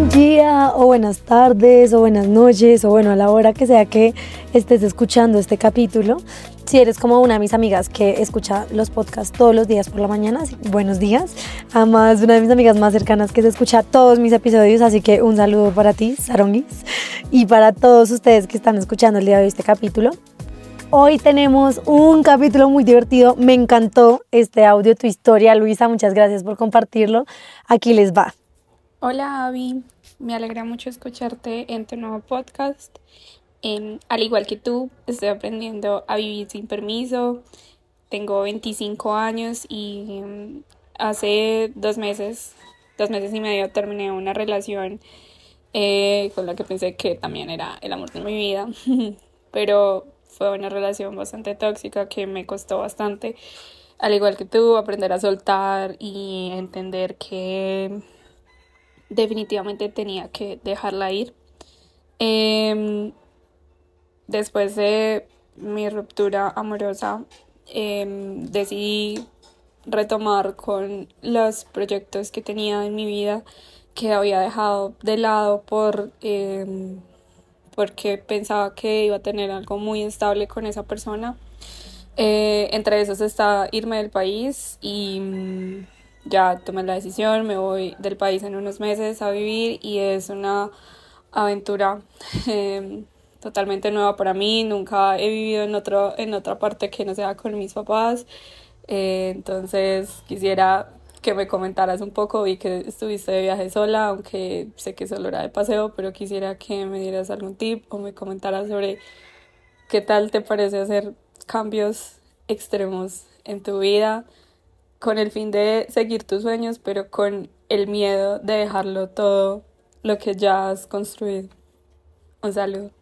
día o buenas tardes o buenas noches o bueno, a la hora que sea que estés escuchando este capítulo. Si eres como una de mis amigas que escucha los podcasts todos los días por la mañana, sí, buenos días. Además, una de mis amigas más cercanas que se escucha todos mis episodios, así que un saludo para ti, Sarongis, y para todos ustedes que están escuchando el día de hoy este capítulo. Hoy tenemos un capítulo muy divertido, me encantó este audio, tu historia, Luisa, muchas gracias por compartirlo. Aquí les va. Hola Abby, me alegra mucho escucharte en tu nuevo podcast. Al igual que tú, estoy aprendiendo a vivir sin permiso. Tengo 25 años y hace 2 meses y medio terminé una relación con la que pensé que también era el amor de mi vida, pero fue una relación bastante tóxica que me costó bastante, al igual que tú, aprender a soltar y entender que definitivamente tenía que dejarla ir. Después de mi ruptura amorosa, decidí retomar con los proyectos que tenía en mi vida que había dejado de lado porque pensaba que iba a tener algo muy estable con esa persona. Entre esos está irme del país y ya tomé la decisión, me voy del país en unos meses a vivir y es una aventura totalmente nueva para mí. Nunca he vivido en otra parte que no sea con mis papás. Entonces quisiera que me comentaras un poco. Vi que estuviste de viaje sola, aunque sé que solo era de paseo, pero quisiera que me dieras algún tip o me comentaras sobre qué tal te parece hacer cambios extremos en tu vida con el fin de seguir tus sueños, pero con el miedo de dejarlo todo lo que ya has construido. Un saludo.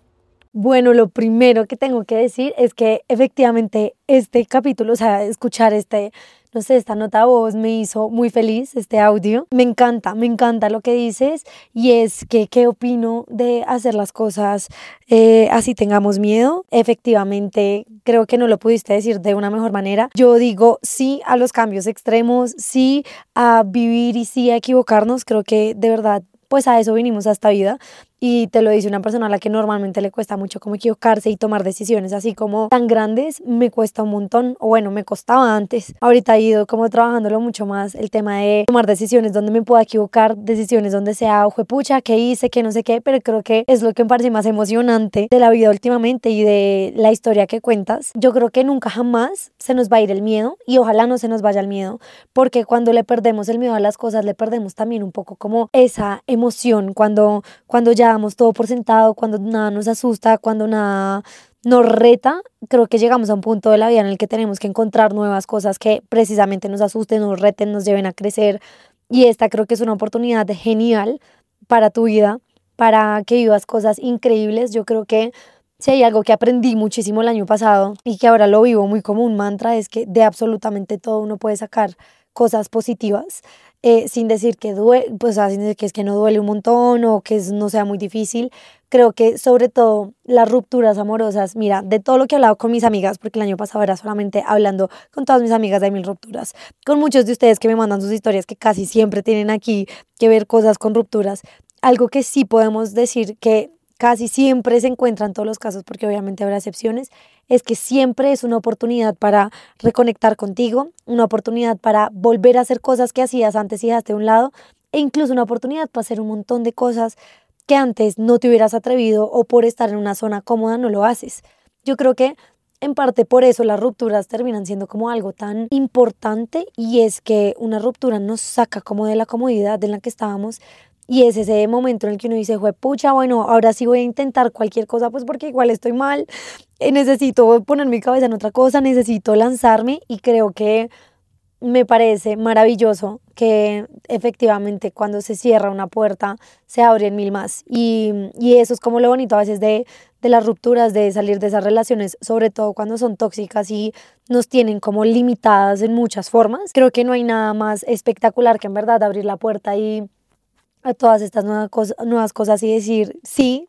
Bueno, lo primero que tengo que decir es que efectivamente este capítulo, o sea, escuchar no sé, esta nota de voz me hizo muy feliz, este audio. Me encanta lo que dices y es que qué opino de hacer las cosas así tengamos miedo. Efectivamente, creo que no lo pudiste decir de una mejor manera. Yo digo sí a los cambios extremos, sí a vivir y sí a equivocarnos. Creo que de verdad pues a eso vinimos a esta vida y te lo dice una persona a la que normalmente le cuesta mucho como equivocarse y tomar decisiones así como tan grandes, me cuesta un montón, o bueno, me costaba antes. Ahorita he ido como trabajándolo mucho más el tema de tomar decisiones donde me pueda equivocar, decisiones donde sea, juepucha, qué hice, qué no sé qué, pero creo que es lo que me parece más emocionante de la vida últimamente y de la historia que cuentas. Yo creo que nunca jamás se nos va a ir el miedo y ojalá no se nos vaya el miedo, porque cuando le perdemos el miedo a las cosas, le perdemos también un poco como esa emoción cuando ya damos todo por sentado, cuando nada nos asusta, cuando nada nos reta. Creo que llegamos a un punto de la vida en el que tenemos que encontrar nuevas cosas que precisamente nos asusten, nos reten, nos lleven a crecer. Y esta creo que es una oportunidad genial para tu vida, para que vivas cosas increíbles. Yo creo que si hay algo que aprendí muchísimo el año pasado y que ahora lo vivo muy como un mantra, es que de absolutamente todo uno puede sacar cosas positivas. Sin decir que duele, pues sin decir que es que no duele un montón o que no sea muy difícil. Creo que sobre todo las rupturas amorosas, mira, de todo lo que he hablado con mis amigas, porque el año pasado era solamente hablando con todas mis amigas de mil rupturas, con muchos de ustedes que me mandan sus historias que casi siempre tienen aquí que ver cosas con rupturas, algo que sí podemos decir que casi siempre se encuentra en todos los casos, porque obviamente habrá excepciones, es que siempre es una oportunidad para reconectar contigo, una oportunidad para volver a hacer cosas que hacías antes y dejaste de un lado, e incluso una oportunidad para hacer un montón de cosas que antes no te hubieras atrevido o por estar en una zona cómoda no lo haces. Yo creo que en parte por eso las rupturas terminan siendo como algo tan importante, y es que una ruptura nos saca como de la comodidad en la que estábamos. Y es ese momento en el que uno dice, pucha, bueno, ahora sí voy a intentar cualquier cosa, pues porque igual estoy mal, necesito poner mi cabeza en otra cosa, necesito lanzarme, y creo que me parece maravilloso que efectivamente cuando se cierra una puerta se abren mil más. Y eso es como lo bonito a veces de las rupturas, de salir de esas relaciones, sobre todo cuando son tóxicas y nos tienen como limitadas en muchas formas. Creo que no hay nada más espectacular que en verdad abrir la puerta y a todas estas nuevas cosas y decir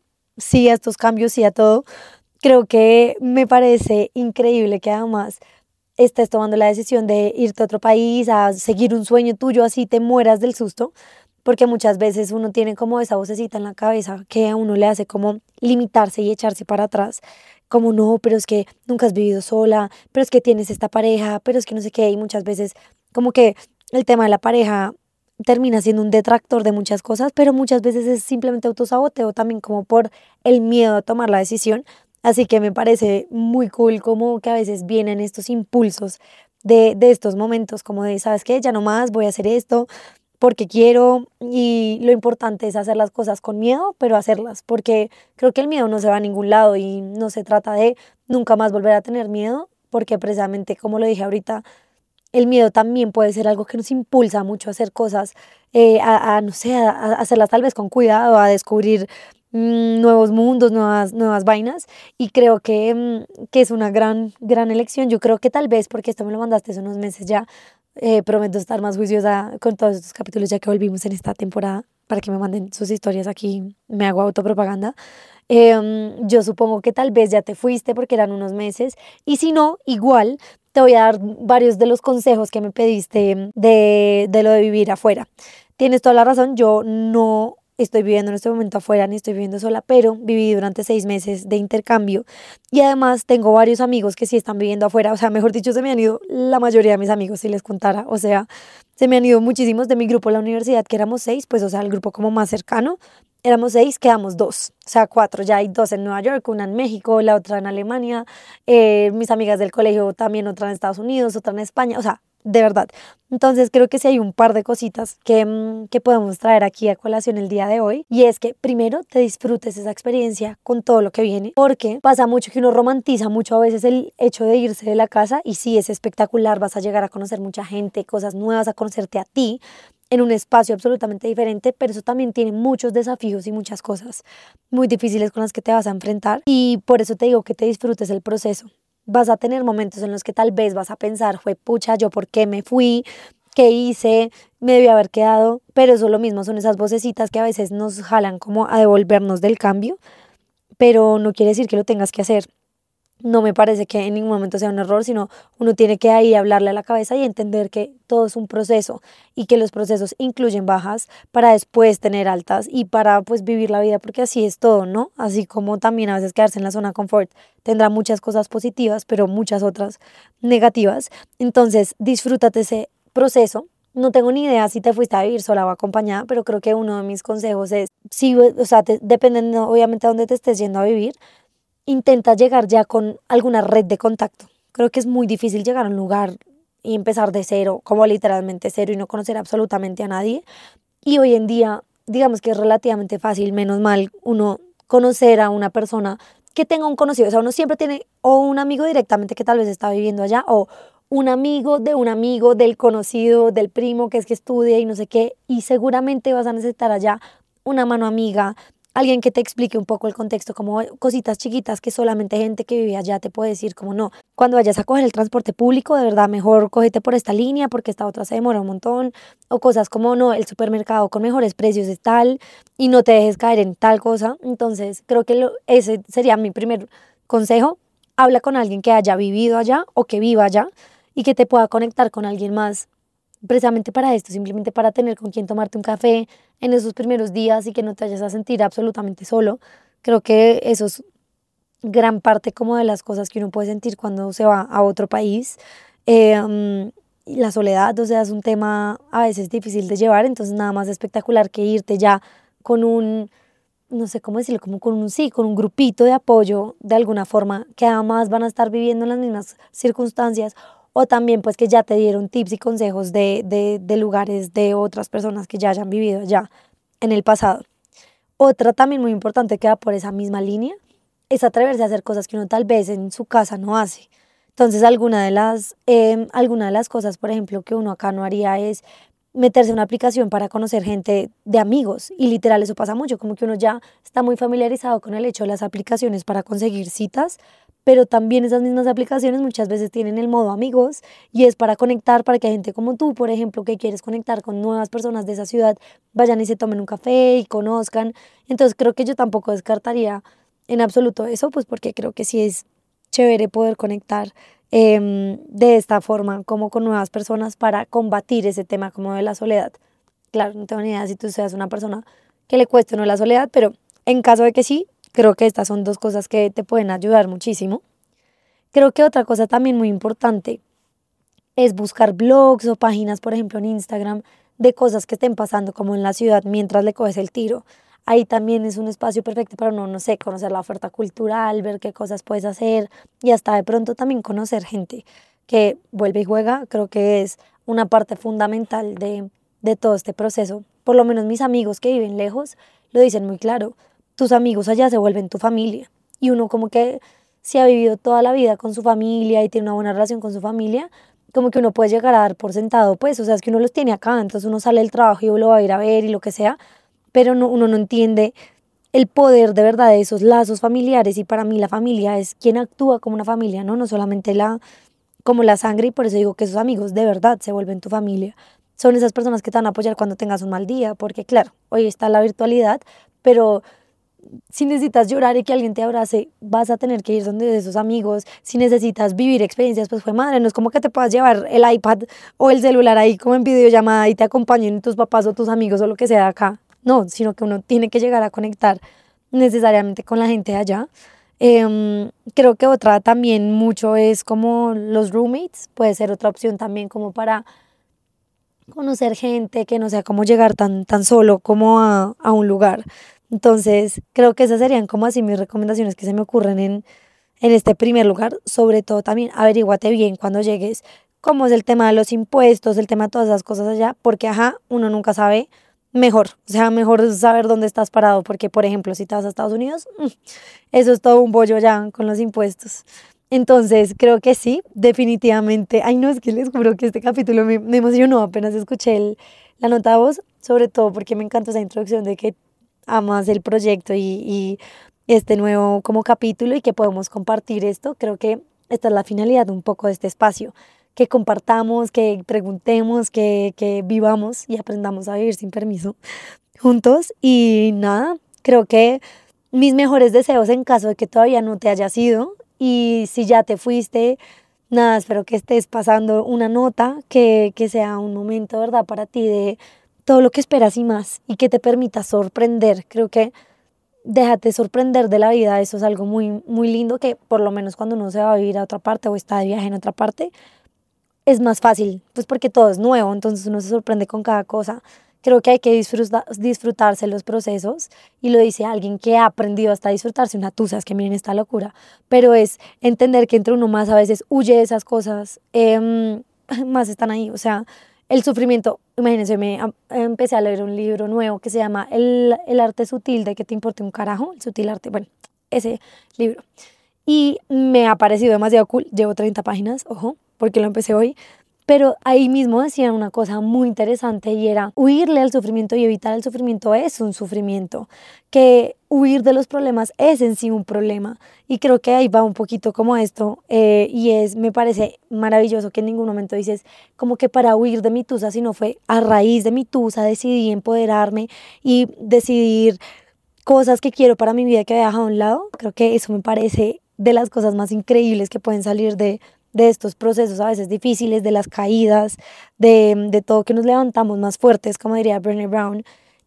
sí a estos cambios, sí a todo. Creo que me parece increíble que además estés tomando la decisión de irte a otro país, a seguir un sueño tuyo, así te mueras del susto, porque muchas veces uno tiene como esa vocecita en la cabeza que a uno le hace como limitarse y echarse para atrás, como no, pero es que nunca has vivido sola, pero es que tienes esta pareja, pero es que no sé qué, y muchas veces como que el tema de la pareja termina siendo un detractor de muchas cosas, pero muchas veces es simplemente autosaboteo también como por el miedo a tomar la decisión. Así que me parece muy cool como que a veces vienen estos impulsos de estos momentos, como de, ¿sabes qué? Ya no más, voy a hacer esto porque quiero y lo importante es hacer las cosas con miedo, pero hacerlas, porque creo que el miedo no se va a ningún lado y no se trata de nunca más volver a tener miedo, porque precisamente como lo dije ahorita, el miedo también puede ser algo que nos impulsa mucho a hacer cosas, no sé, a hacerlas tal vez con cuidado, a descubrir nuevos mundos, nuevas vainas. Y creo que es una gran elección. Yo creo que tal vez, porque esto me lo mandaste hace unos meses ya, prometo estar más juiciosa con todos estos capítulos ya que volvimos en esta temporada para que me manden sus historias aquí, me hago autopropaganda. Yo supongo que tal vez ya te fuiste porque eran unos meses y si no, igual te voy a dar varios de los consejos que me pediste de lo de vivir afuera. Tienes toda la razón, yo no estoy viviendo en este momento afuera ni estoy viviendo sola, pero viví durante 6 meses de intercambio y además tengo varios amigos que sí están viviendo afuera, o sea, mejor dicho, se me han ido la mayoría de mis amigos, si les contara, o sea, se me han ido muchísimos de mi grupo en la universidad, que éramos 6, pues, o sea, el grupo como más cercano, éramos 6, quedamos 2, o sea, 4, ya hay 2 en Nueva York, una en México, la otra en Alemania, mis amigas del colegio también, otra en Estados Unidos, otra en España, o sea, de verdad. Entonces creo que sí hay un par de cositas que podemos traer aquí a colación el día de hoy y es que primero te disfrutes esa experiencia con todo lo que viene porque pasa mucho que uno romantiza mucho a veces el hecho de irse de la casa y sí es espectacular, vas a llegar a conocer mucha gente, cosas nuevas, a conocerte a ti en un espacio absolutamente diferente, pero eso también tiene muchos desafíos y muchas cosas muy difíciles con las que te vas a enfrentar y por eso te digo que te disfrutes el proceso. Vas a tener momentos en los que tal vez vas a pensar, fue pucha, yo por qué me fui, qué hice, me debí haber quedado, pero eso lo mismo, son esas vocecitas que a veces nos jalan como a devolvernos del cambio, pero no quiere decir que lo tengas que hacer. No me parece que en ningún momento sea un error, sino uno tiene que ahí hablarle a la cabeza y entender que todo es un proceso y que los procesos incluyen bajas para después tener altas y para pues vivir la vida, porque así es todo, ¿no? Así como también a veces quedarse en la zona de confort tendrá muchas cosas positivas, pero muchas otras negativas. Entonces, disfrútate ese proceso. No tengo ni idea si te fuiste a vivir sola o acompañada, pero creo que uno de mis consejos es, si, o sea, dependiendo obviamente de dónde te estés yendo a vivir, intenta llegar ya con alguna red de contacto. Creo que es muy difícil llegar a un lugar y empezar de cero, como literalmente cero y no conocer absolutamente a nadie. Y hoy en día, digamos que es relativamente fácil, menos mal, uno conocer a una persona que tenga un conocido. O sea, uno siempre tiene o un amigo directamente que tal vez está viviendo allá o un amigo del conocido, del primo que es que estudia y no sé qué. Y seguramente vas a necesitar allá una mano amiga, alguien que te explique un poco el contexto, como cositas chiquitas que solamente gente que vive allá te puede decir, como no, cuando vayas a coger el transporte público, de verdad, mejor cógete por esta línea porque esta otra se demora un montón, o cosas como no, el supermercado con mejores precios es tal y no te dejes caer en tal cosa. Entonces, creo que ese sería mi primer consejo. Habla con alguien que haya vivido allá o que viva allá y que te pueda conectar con alguien más precisamente para esto, simplemente para tener con quien tomarte un café en esos primeros días y que no te vayas a sentir absolutamente solo. Creo que eso es gran parte como de las cosas que uno puede sentir cuando se va a otro país. Y la soledad, o sea, es un tema a veces difícil de llevar, entonces nada más espectacular que irte ya con un, no sé cómo decirlo, como con un sí, con un grupito de apoyo de alguna forma, que además van a estar viviendo en las mismas circunstancias o también pues que ya te dieron tips y consejos de lugares de otras personas que ya hayan vivido ya en el pasado. Otra también muy importante que va por esa misma línea es atreverse a hacer cosas que uno tal vez en su casa no hace. Entonces, alguna de las cosas, por ejemplo, que uno acá no haría es meterse en una aplicación para conocer gente de amigos. Y literal, eso pasa mucho, como que uno ya está muy familiarizado con el hecho de las aplicaciones para conseguir citas, pero también esas mismas aplicaciones muchas veces tienen el modo amigos y es para conectar, para que gente como tú, por ejemplo, que quieres conectar con nuevas personas de esa ciudad, vayan y se tomen un café y conozcan. Entonces, creo que yo tampoco descartaría en absoluto eso, pues porque creo que sí es chévere poder conectar de esta forma como con nuevas personas para combatir ese tema como de la soledad. claro, no tengo ni idea si tú seas una persona que le cueste o no la soledad, pero en caso de que sí, creo que estas son dos cosas que te pueden ayudar muchísimo. Creo que otra cosa también muy importante es buscar blogs o páginas, por ejemplo, en Instagram, de cosas que estén pasando como en la ciudad mientras le coges el tiro. Ahí también es un espacio perfecto para uno, no sé, conocer la oferta cultural, ver qué cosas puedes hacer y hasta de pronto también conocer gente que vuelve y juega. Creo que es una parte fundamental de todo este proceso. Por lo menos mis amigos que viven lejos lo dicen muy claro. Tus amigos allá se vuelven tu familia. Y uno como que si ha vivido toda la vida con su familia y tiene una buena relación con su familia, como que uno puede llegar a dar por sentado, pues, o sea, es que uno los tiene acá, entonces uno sale del trabajo y uno lo va a ir a ver y lo que sea, pero no, uno no entiende el poder de verdad de esos lazos familiares y para mí la familia es quien actúa como una familia, ¿no? No solamente como la sangre y por eso digo que esos amigos de verdad se vuelven tu familia. Son esas personas que te van a apoyar cuando tengas un mal día, porque claro, hoy está la virtualidad, pero si necesitas llorar y que alguien te abrace, vas a tener que ir donde esos amigos. Si necesitas vivir experiencias, pues fue madre, no es como que te puedas llevar el iPad o el celular ahí como en videollamada y te acompañen tus papás o tus amigos o lo que sea de acá. No, sino que uno tiene que llegar a conectar necesariamente con la gente de allá. Creo que otra también mucho es como los roommates, puede ser otra opción también como para conocer gente, que no sea como llegar tan solo como a un lugar. Entonces, creo que esas serían como así mis recomendaciones que se me ocurren en este primer lugar. Sobre todo también averíguate bien cuando llegues cómo es el tema de los impuestos, el tema de todas esas cosas allá, porque ajá, uno nunca sabe mejor, o sea, mejor saber dónde estás parado, porque por ejemplo, si te vas a Estados Unidos, eso es todo un bollo ya con los impuestos. Entonces, creo que sí, definitivamente. Ay, no, es que les juro que este capítulo me emocionó apenas escuché la nota de voz, sobre todo porque me encantó esa introducción de que amas el proyecto y este nuevo como capítulo y que podemos compartir esto. Creo que esta es la finalidad un poco de este espacio, que compartamos, que preguntemos, que vivamos y aprendamos a vivir sin permiso juntos. Y nada, creo que mis mejores deseos en caso de que todavía no te hayas ido y si ya te fuiste, nada, espero que estés pasando una nota, que sea un momento, ¿verdad?, para ti de todo lo que esperas y más y que te permita sorprender. Creo que déjate sorprender de la vida, eso es algo muy, muy lindo que por lo menos cuando uno se va a vivir a otra parte o está de viaje en otra parte, es más fácil, pues porque todo es nuevo, entonces uno se sorprende con cada cosa. Creo que hay que disfrutarse los procesos y lo dice alguien que ha aprendido hasta a disfrutarse una tusa, es que miren esta locura, pero es entender que entre uno más a veces huye de esas cosas, más están ahí, o sea, el sufrimiento, imagínense, empecé a leer un libro nuevo que se llama el arte sutil de que te importe un carajo, el sutil arte, bueno, ese libro. Y me ha parecido demasiado cool, llevo 30 páginas, ojo, porque lo empecé hoy, pero ahí mismo decían una cosa muy interesante y era huirle al sufrimiento y evitar el sufrimiento es un sufrimiento, que huir de los problemas es en sí un problema y creo que ahí va un poquito como esto y me parece maravilloso que en ningún momento dices como que para huir de mi tusa, sino fue a raíz de mi tusa decidí empoderarme y decidir cosas que quiero para mi vida que había dejado a un lado. Creo que eso me parece de las cosas más increíbles que pueden salir de estos procesos a veces difíciles, de las caídas, de todo que nos levantamos más fuertes, como diría Brené Brown.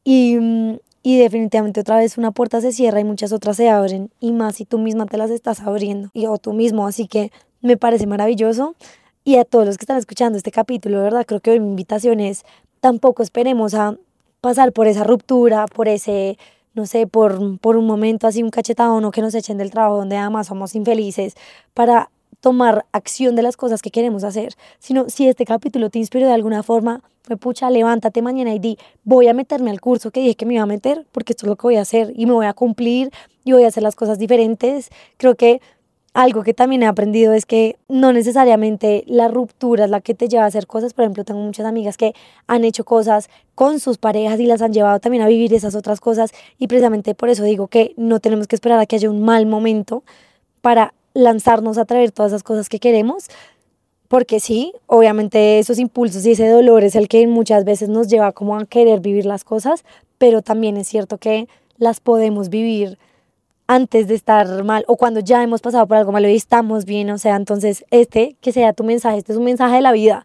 Y definitivamente otra vez una puerta se cierra y muchas otras se abren, y más si tú misma te las estás abriendo, o tú mismo. Así que me parece maravilloso. Y a todos los que están escuchando este capítulo, de verdad, creo que hoy mi invitación es, tampoco esperemos a pasar por esa ruptura, por ese no sé, por un momento así un cachetado, no que nos echen del trabajo donde además somos infelices, para tomar acción de las cosas que queremos hacer, sino si este capítulo te inspiró de alguna forma, pues pucha, levántate mañana y di, voy a meterme al curso que dije que me iba a meter, porque esto es lo que voy a hacer y me voy a cumplir y voy a hacer las cosas diferentes. Creo que algo que también he aprendido es que no necesariamente la ruptura es la que te lleva a hacer cosas. Por ejemplo, tengo muchas amigas que han hecho cosas con sus parejas y las han llevado también a vivir esas otras cosas y precisamente por eso digo que no tenemos que esperar a que haya un mal momento para lanzarnos a traer todas esas cosas que queremos, porque sí, obviamente esos impulsos y ese dolor es el que muchas veces nos lleva como a querer vivir las cosas, pero también es cierto que las podemos vivir antes de estar mal o cuando ya hemos pasado por algo malo y estamos bien. O sea, entonces que sea tu mensaje, este es un mensaje de la vida,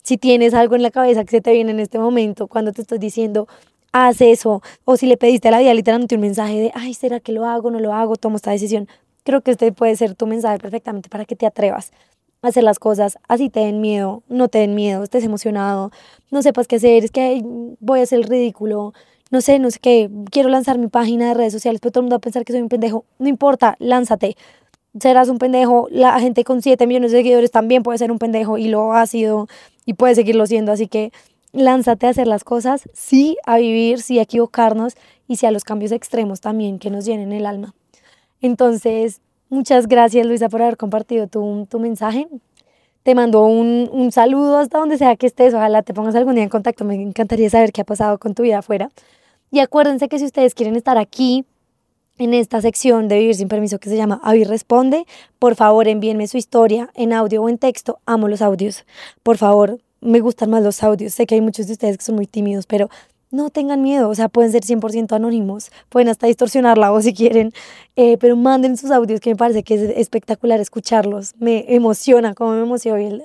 Si tienes algo en la cabeza que se te viene en este momento, cuando te estoy diciendo, haz eso, o si le pediste a la vida literalmente un mensaje de, ay, ¿será que lo hago, no lo hago, tomo esta decisión? Creo que este puede ser tu mensaje perfectamente para que te atrevas a hacer las cosas, así te den miedo, no te den miedo, estés emocionado, no sepas qué hacer, es que ay, voy a hacer el ridículo, no sé qué, quiero lanzar mi página de redes sociales, pero todo el mundo va a pensar que soy un pendejo. No importa, lánzate. Serás un pendejo, la gente con 7 millones de seguidores también puede ser un pendejo y lo ha sido y puede seguirlo siendo, así que lánzate a hacer las cosas, sí a vivir, sí a equivocarnos y sí a los cambios extremos también que nos llenen el alma. Entonces, muchas gracias Luisa por haber compartido tu mensaje. Te mando un saludo hasta donde sea que estés, ojalá te pongas algún día en contacto, me encantaría saber qué ha pasado con tu vida afuera. Y acuérdense que si ustedes quieren estar aquí en esta sección de Vivir sin Permiso que se llama Avi Responde, por favor envíenme su historia en audio o en texto. Amo los audios. Por favor, me gustan más los audios. Sé que hay muchos de ustedes que son muy tímidos, pero no tengan miedo. O sea, pueden ser 100% anónimos. Pueden hasta distorsionar la voz si quieren. Pero manden sus audios, que me parece que es espectacular escucharlos. Me emociona como me emocionó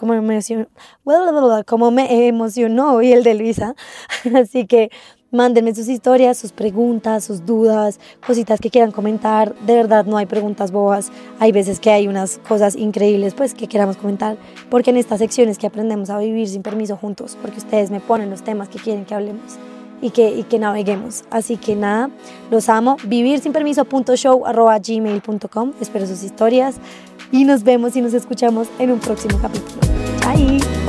como me emocionó hoy el de Luisa. Así que mándenme sus historias, sus preguntas, sus dudas, cositas que quieran comentar. De verdad no hay preguntas bobas. Hay veces que hay unas cosas increíbles pues que queramos comentar, porque en estas secciones que aprendemos a vivir sin permiso juntos, porque ustedes me ponen los temas que quieren que hablemos y que naveguemos. Así que nada, los amo. vivirsinpermiso.show@gmail.com. Espero sus historias y nos vemos y nos escuchamos en un próximo capítulo. Bye.